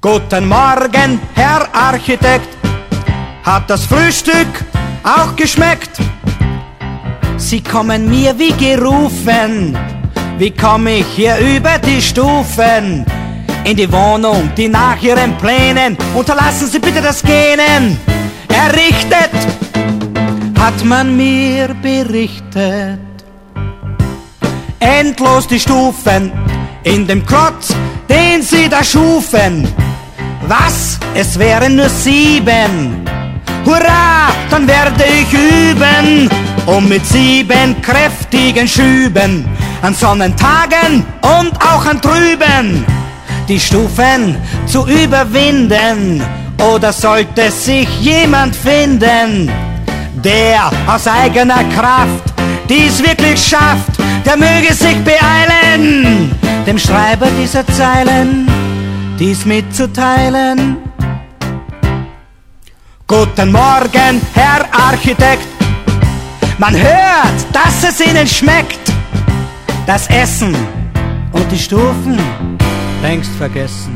Guten Morgen, Herr Architekt. Hat das Frühstück auch geschmeckt? Sie kommen mir wie gerufen. Wie komm ich hier über die Stufen? In die Wohnung, die nach Ihren Plänen. Unterlassen Sie bitte das Gähnen. Errichtet, hat man mir berichtet. Endlos die Stufen in dem Klotz, den Sie da schufen. Was? Es wären nur 7. Hurra, dann werde ich üben, um mit 7 kräftigen Schüben an Sonnentagen und auch an Trüben die Stufen zu überwinden. Oder sollte sich jemand finden, der aus eigener Kraft dies wirklich schafft, der möge sich beeilen, dem Schreiber dieser Zeilen dies mitzuteilen. Guten Morgen, Herr Architekt. Man hört, dass es Ihnen schmeckt. Das Essen und die Stufen längst vergessen.